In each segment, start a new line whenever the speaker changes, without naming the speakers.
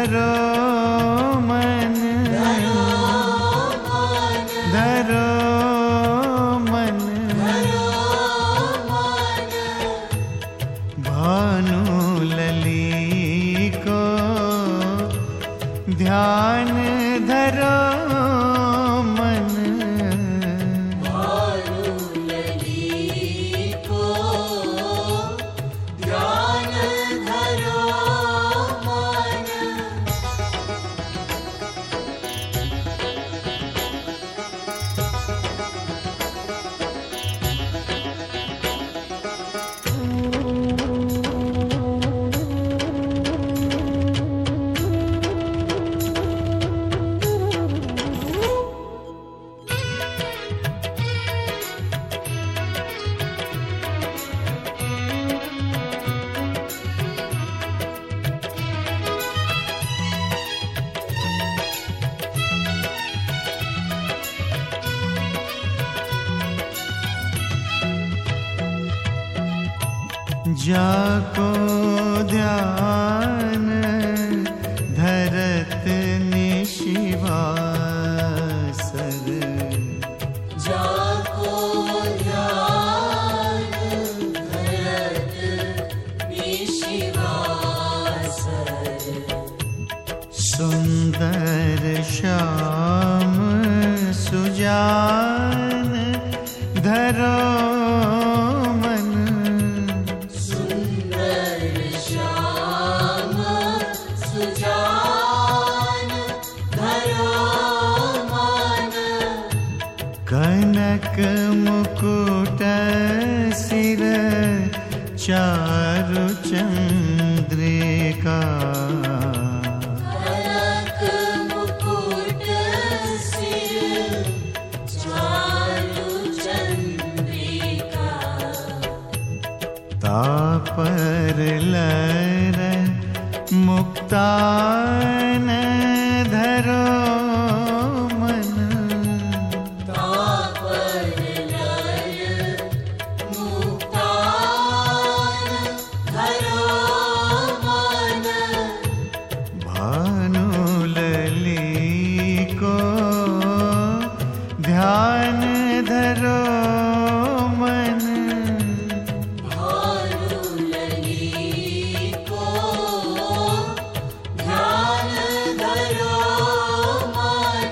धरो मन, धरो मन, भानुलली को ध्यान धरो मन,
भानुलली को ध्यान धरो मन।
जाको ध्यान धरत निशिवासर,
जाको ध्यान धरत निशिवासर,
सुंदर श्याम सुजान धरो मन, कनक मुकुट सिर चारु चंद्रिका,
कनक मुकुट सिर चारु चंद्रिका,
तापर लर मुक्तान धरो मन, ध्यान धरो मन,
भानुलली को ध्यान धरो मन।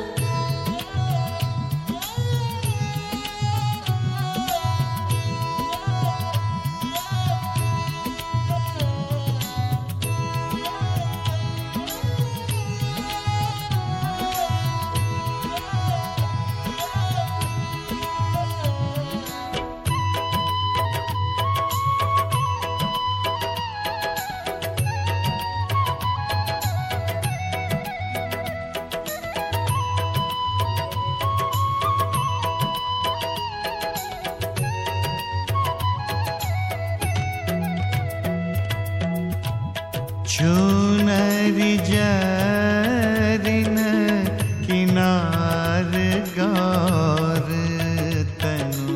चूनरी जरिन किनार गौर तनु,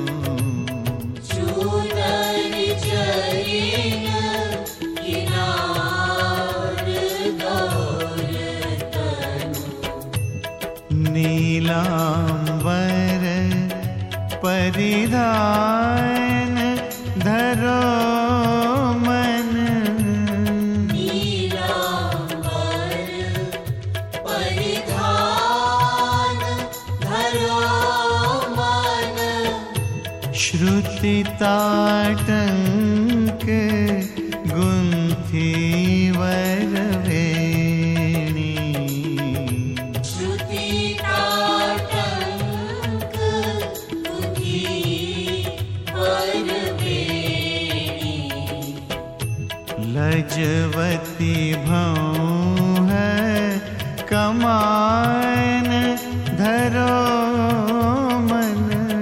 चूनरी जरिन किनार गौर तनु,
नीलांबर परिधान धरो मन, श्रुति ताटंक गुंथी वरवेणी,
श्रुति ताटंक गुंथी वरवेणी,
लजवती भौं है कमान धरो मन,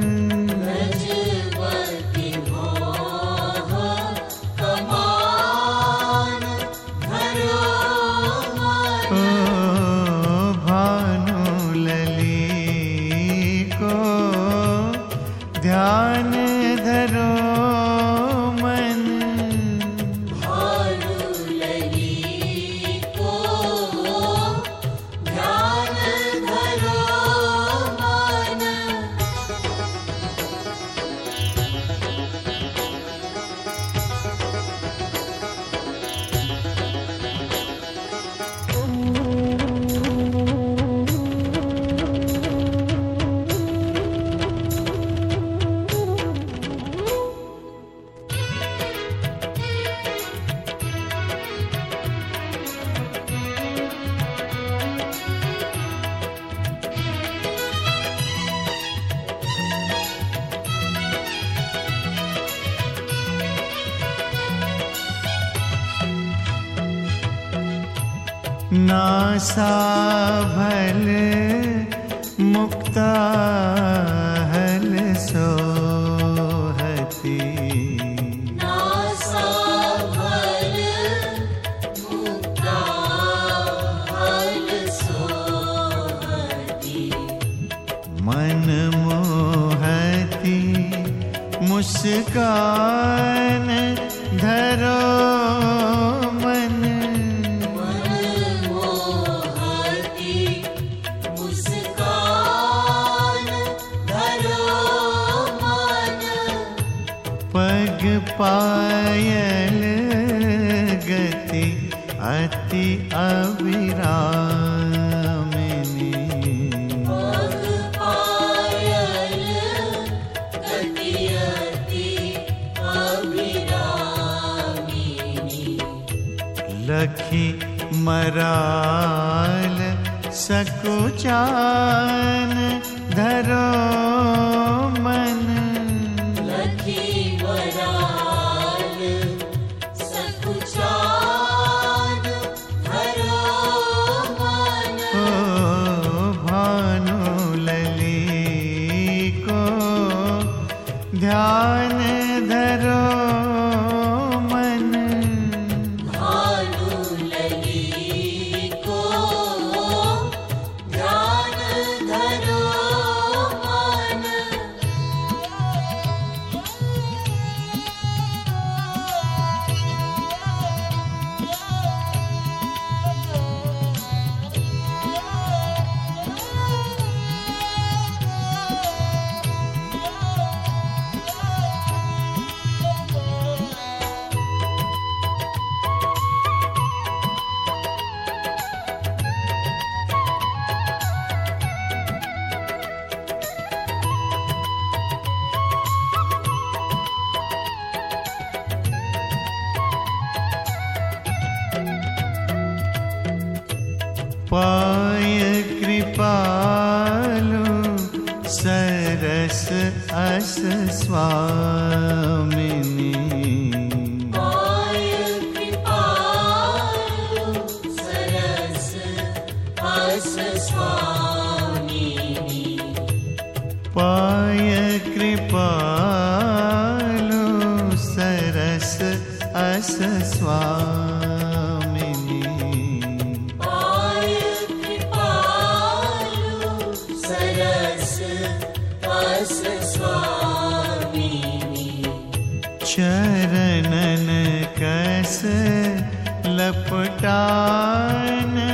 ध्यान धरो मन,
भानुलली को
नासा भल मुक्ता हल सोहती।
नासा भल मुक्ता हल सोहती।
मन मोहती मुस्कान धरो मन।
मन मोहती मुस्कान धरो मन।
पग पायल गति अति अविरामिनी।
पग पायल गति अति अभिरामिनी।
लखी मराल सकुचान धरो मन।
लखी मराल सकुचान धरो मन।
ओ भानु लली को ध्यान धरो मन।
भानु लली को ध्यान धरो मन। पाय कृपालु सरस अस स्वामिनी। पाय कृपालु सरस अस स्वामिनी।
पाय कृपालु सरस अस स्वामिनी।
पाय कृपालु सरस अस स्वामिनी।
चरणन कस लपटान